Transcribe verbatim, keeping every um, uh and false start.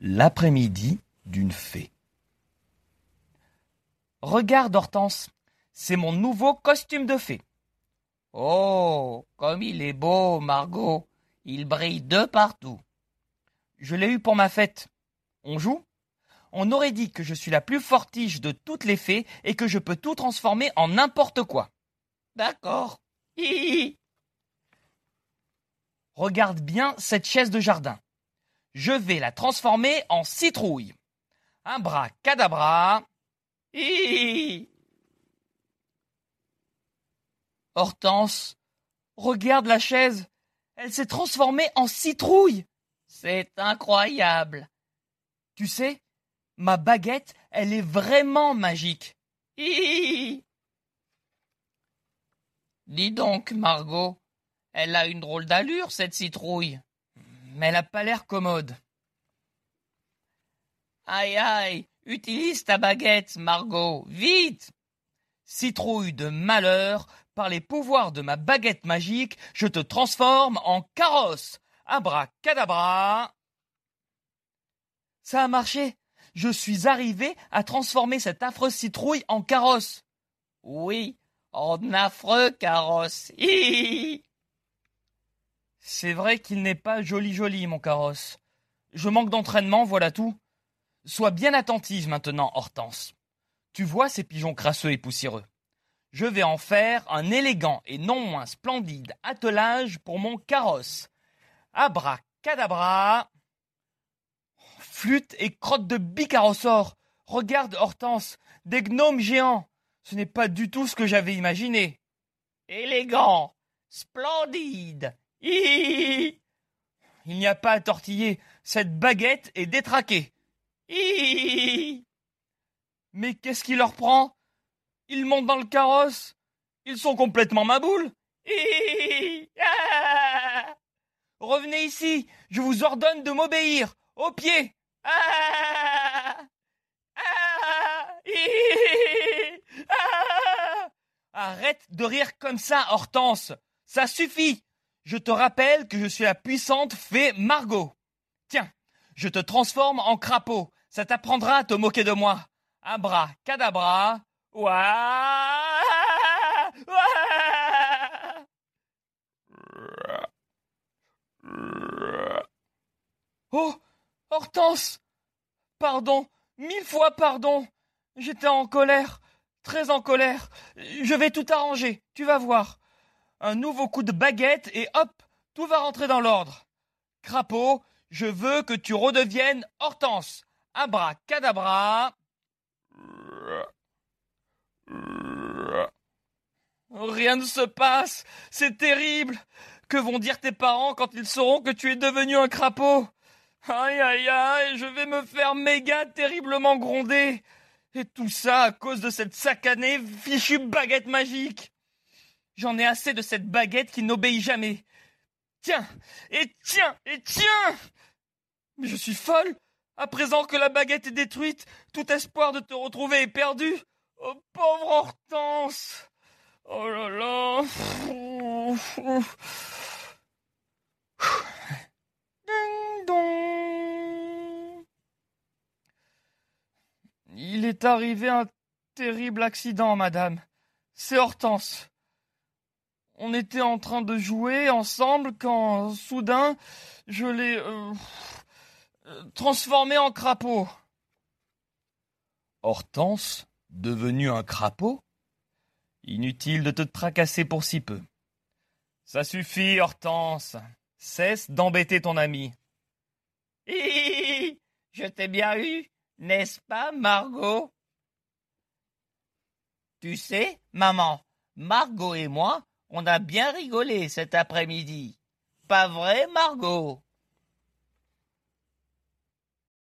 L'après-midi d'une fée. Regarde, Hortense, c'est mon nouveau costume de fée. Oh, comme il est beau, Margot. Il brille de partout. Je l'ai eu pour ma fête. On joue ? On aurait dit que je suis la plus fortiche de toutes les fées et que je peux tout transformer en n'importe quoi. D'accord. Hi. Regarde bien cette chaise de jardin. Je vais la transformer en citrouille. Abracadabra. Hi. Hortense, regarde la chaise. Elle s'est transformée en citrouille. C'est incroyable. Tu sais, ma baguette, elle est vraiment magique. Hi. Dis donc, Margot, elle a une drôle d'allure, cette citrouille. Mais elle n'a pas l'air commode. Aïe aïe, utilise ta baguette, Margot, vite. Citrouille de malheur, par les pouvoirs de ma baguette magique, je te transforme en carrosse. Abracadabra. Ça a marché. Je suis arrivé à transformer cette affreuse citrouille en carrosse. Oui, en affreux carrosse. Hi. C'est vrai qu'il n'est pas joli joli, mon carrosse. Je manque d'entraînement, voilà tout. Sois bien attentive maintenant, Hortense. Tu vois ces pigeons crasseux et poussiéreux. Je vais en faire un élégant et non moins splendide attelage pour mon carrosse. Abracadabra. Flûte et crotte de bicarrossor. Regarde, Hortense, des gnomes géants. Ce n'est pas du tout ce que j'avais imaginé. Élégant, splendide. Hi. Il n'y a pas à tortiller. Cette baguette est détraquée. Hi. Mais qu'est-ce qui leur prend ? Ils montent dans le carrosse. Ils sont complètement maboules. Hi. Ah. Revenez ici. Je vous ordonne de m'obéir. Au pied. Ah. Ah. Hi. Ah. Arrête de rire comme ça, Hortense. Ça suffit. Je te rappelle que je suis la puissante fée Margot. Tiens, je te transforme en crapaud. Ça t'apprendra à te moquer de moi. Abracadabra. Ouah. Ouah. Oh, Hortense. Pardon, mille fois pardon. J'étais en colère, très en colère. Je vais tout arranger, tu vas voir. Un nouveau coup de baguette et hop, tout va rentrer dans l'ordre. Crapaud, je veux que tu redeviennes Hortense. Abracadabra. Rien ne se passe, c'est terrible. Que vont dire tes parents quand ils sauront que tu es devenu un crapaud ? Aïe aïe aïe, je vais me faire méga terriblement gronder. Et tout ça à cause de cette sacanée fichue baguette magique. J'en ai assez de cette baguette qui n'obéit jamais. Tiens, et tiens, et tiens. Mais je suis folle. À présent que la baguette est détruite, tout espoir de te retrouver est perdu. Oh, pauvre Hortense. Oh là là. Ding dong. Il est arrivé un terrible accident, madame. C'est Hortense. On était en train de jouer ensemble quand, soudain, je l'ai euh, transformé en crapaud. Hortense, devenue un crapaud ? Inutile de te tracasser pour si peu. Ça suffit, Hortense. Cesse d'embêter ton ami. Hi. Je t'ai bien eu, n'est-ce pas, Margot ? Tu sais, maman, Margot et moi, on a bien rigolé cet après-midi. Pas vrai, Margot ?